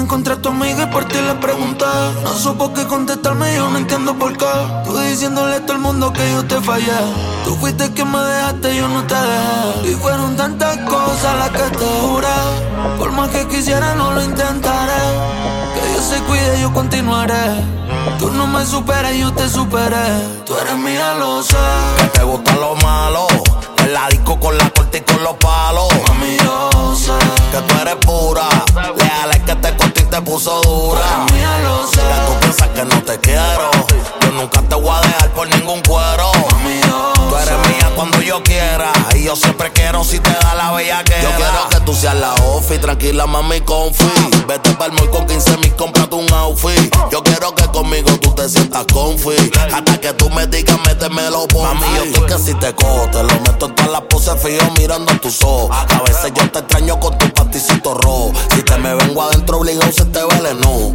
encontré a tu amiga y por ti le pregunté. No supo qué contestarme, yo no entiendo por qué. Tú diciéndole a todo el mundo que yo te fallé. Tú fuiste quien me dejaste, yo no te dejé. Y fueron tantas cosas las que te juré. Por más que quisiera no lo intentaré. Que Dios se cuide, yo continuaré. Tú no me superas, yo te superé. Tú eres mía, lo sé. Que te gusta lo malo. En la disco con la corte y con los palos. Mami, yo sé que tú eres pura. Leal es que te cortó y te puso dura. Tú eres mía, lo sé. Que tú piensas que no te quiero. Yo nunca te voy a dejar por ningún cuero. Mami, yo tú eres mía cuando yo quiera. Y yo siempre quiero si te da la bellaquera. Yo quiero que tú seas la ofi. Tranquila, mami, confi. Vete pa'l mall con 15,000, cómprate un outfit. Yo quiero que conmigo tú te sientas confi. Hasta que tú me digas, métemelo por mí. Yo estoy que si te cojo, te lo meto en todas las poses fijo mirando tus ojos. A veces yo te extraño con tu panticito rojo. Si te me vengo adentro obligado se te veneno.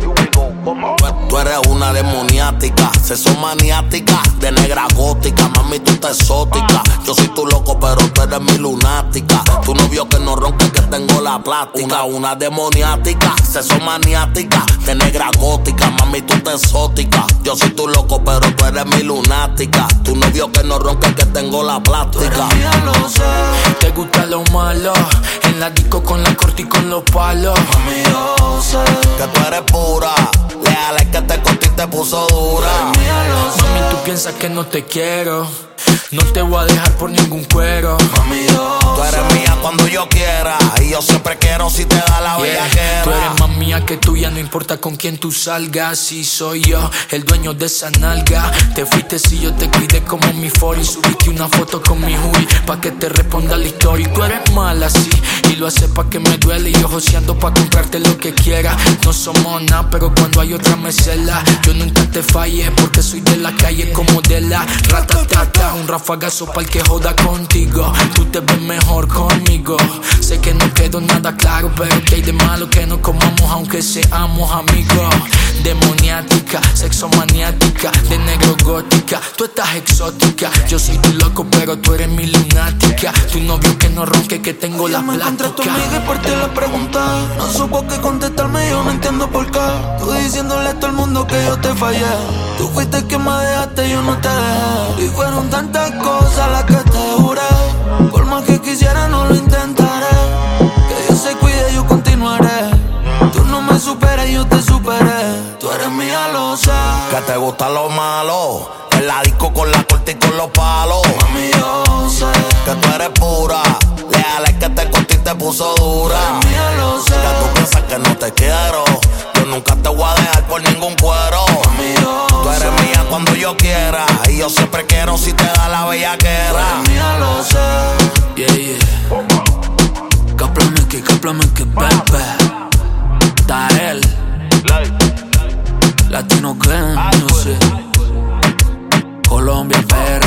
Tú eres una demoniática, sexo maniática, de negra gótica, mami tú estás exótica. Yo soy tu loco pero tú eres mi lunática. Tu novio que no ronca que tengo la plástica. Una demoniática, sexo maniática, de negra gótica, mami tú estás exótica. Yo soy tu loco pero tú eres mi lunática. Tu novio que no ronca que tengo la plástica. lo sé. Te gusta lo malo, en la disco con la corte y con los palos. Mami, yo sé que tú eres pura. Leal es que te cortó y te puso dura. Mami, tú piensas que no te quiero. No te voy a dejar por ningún cuero. Mami, yo tú eres mía cuando yo quiera. Y yo siempre quiero si te da la bellaquera. Tú eres más mía que tuya, no importa con quién tú salgas. Si soy yo, el dueño de esa nalga. Te fuiste si yo te cuidé como mi fori. Subiste una foto con mi Juli pa' que te responda la historia. Tú eres mala, sí, y lo haces pa' que me duele. Y yo joseando pa' comprarte lo que quieras. No somos nada, pero cuando hay otra me cela. Yo nunca te fallé porque soy de la calle como de la ratatata. Un rafagazo pa'l que joda contigo. Tú te ves mejor conmigo. Sé que no quedó nada claro, pero que hay de malo que no comamos aunque seamos amigos. Demoniática, sexo maniática, de negro gótica. Tú estás exótica. Yo soy tu loco, pero tú eres mi lunática. Tu novio que no ronque, que tengo la me encontré a tu amiga plática. y por ti le pregunté. No supo qué contestarme, yo no entiendo por qué. Tú diciéndole a todo el mundo que yo te fallé. Tú fuiste quien me dejaste, yo no te dejé. Y fueron tantas cosas las que te juré. Por más que quisiera no lo intentaré. Que Dios se cuide, yo continuaré. Tú no me superas, yo te superé. Tú eres mía, lo sé. Que te gusta lo malo. En la disco con la corte y con los palos. Mami, yo sé que tú eres pura. Leal es que te cortó y te puso dura. Tú eres mía, lo sé. Que tú piensas que no te quiero. Yo nunca te voy a dejar por ningún cuero. Mami, yo tú eres sé. mía cuando yo quiera. Y yo siempre quiero si te da la bellaquera. Tú eres mía, lo sé. Yeah, yeah. Cáplame que bebe. Tael Latino Gang, no sé. Colombia, PR